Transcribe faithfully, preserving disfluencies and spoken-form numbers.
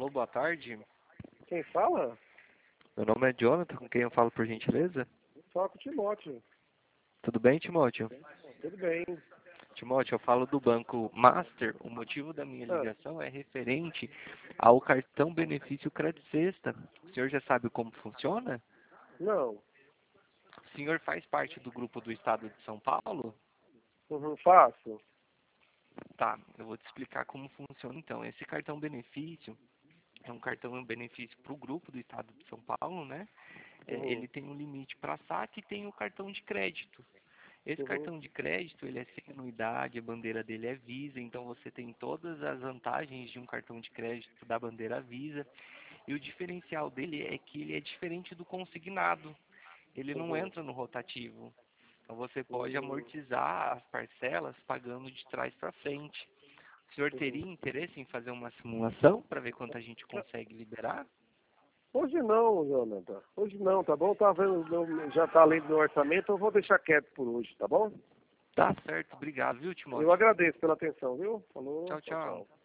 Alô, boa tarde. Quem fala? Meu nome é Jonathan, com quem eu falo por gentileza? Fala com o Timóteo. Tudo bem, Timóteo? Tudo bem. Timóteo, eu falo do Banco Master. O motivo da minha Ah, ligação é referente ao cartão benefício Crédito Sexta. O senhor já sabe como funciona? não. O senhor faz parte do grupo do Estado de São Paulo? Uhum, faço. Tá, eu vou te explicar como funciona então. Esse cartão benefício é um cartão benefício para o grupo do Estado de São Paulo, né? É, Uhum, ele tem um limite para saque e tem o cartão de crédito. Esse uhum, cartão de crédito, ele é sem anuidade, a bandeira dele é Visa, então você tem todas as vantagens de um cartão de crédito da bandeira Visa. E o diferencial dele é que ele é diferente do consignado. Ele não uhum, entra no rotativo. Então você pode uhum, amortizar as parcelas pagando de trás para frente. O senhor uhum. teria interesse em fazer uma simulação para ver quanto a gente consegue liberar? Hoje não, Jonathan. Hoje não, tá bom? Tá vendo, meu- já tá além do meu orçamento, eu vou deixar quieto por hoje, tá bom? Tá certo, obrigado, viu, Eu Timóteo? agradeço pela atenção, viu? Falou, Tchau, tchau, tchau. tchau.